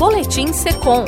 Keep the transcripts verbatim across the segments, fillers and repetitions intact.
Boletim Secom.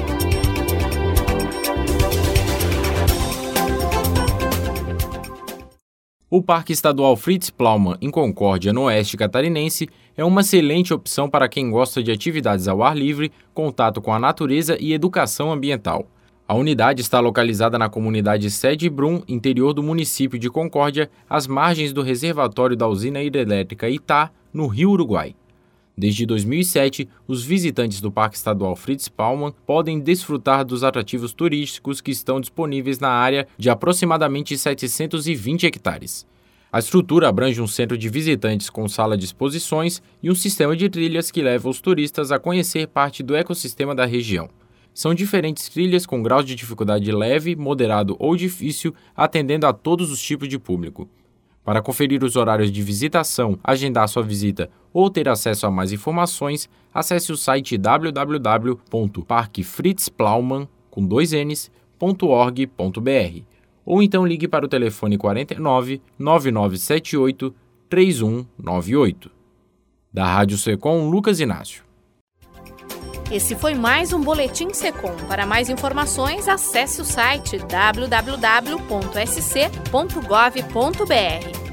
O Parque Estadual Fritz Plaumann, em Concórdia, no oeste catarinense, é uma excelente opção para quem gosta de atividades ao ar livre, contato com a natureza e educação ambiental. A unidade está localizada na comunidade Sede Brum, interior do município de Concórdia, às margens do reservatório da usina hidrelétrica Itá, no Rio Uruguai. Desde dois mil e sete, os visitantes do Parque Estadual Fritz Plaumann podem desfrutar dos atrativos turísticos que estão disponíveis na área de aproximadamente setecentos e vinte hectares. A estrutura abrange um centro de visitantes com sala de exposições e um sistema de trilhas que leva os turistas a conhecer parte do ecossistema da região. São diferentes trilhas com graus de dificuldade leve, moderado ou difícil, atendendo a todos os tipos de público. Para conferir os horários de visitação, agendar sua visita ou ter acesso a mais informações, acesse o site w w w ponto parque fritz plaumann com dois n's ponto org ponto b r ou então ligue para o telefone quarenta e nove, nove nove sete oito, três um nove oito. Da Rádio Secom, Lucas Inácio. Esse foi mais um Boletim Secom. Para mais informações, acesse o site w w w ponto s c ponto gov ponto b r.